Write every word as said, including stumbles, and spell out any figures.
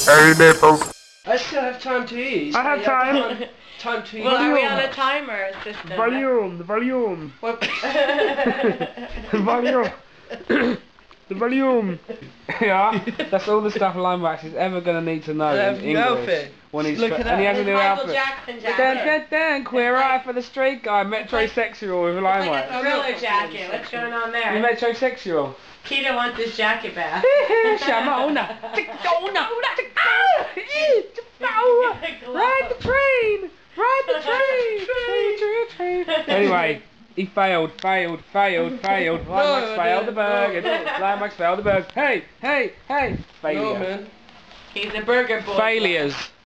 Hey, nipple. I still have time to eat. I have time. time. Time to eat. Well, are we Volume. on a timer system? Volume, the volume. What? The volume. The volume. Yeah, that's all the stuff Limewax is ever going to need to know I have in new English. outfit. When he's Look tr- at and he that. has a It's new Michael outfit. Jackson Dun, jacket. dun, dun, queer It's eye like- for the straight guy, metrosexual with It's like Limewax. a thriller jacket. What's going on You there? metrosexual. Keita wants his jacket back. Shamona. Tickona. Ride the train. Ride the train. Train, train, train. Anyway, he failed, failed, failed, failed. Limewax I failed the didn't. burger. No. Limewax failed the burger. Hey, hey, hey. Failure. No, man. He's a burger boy. Failures.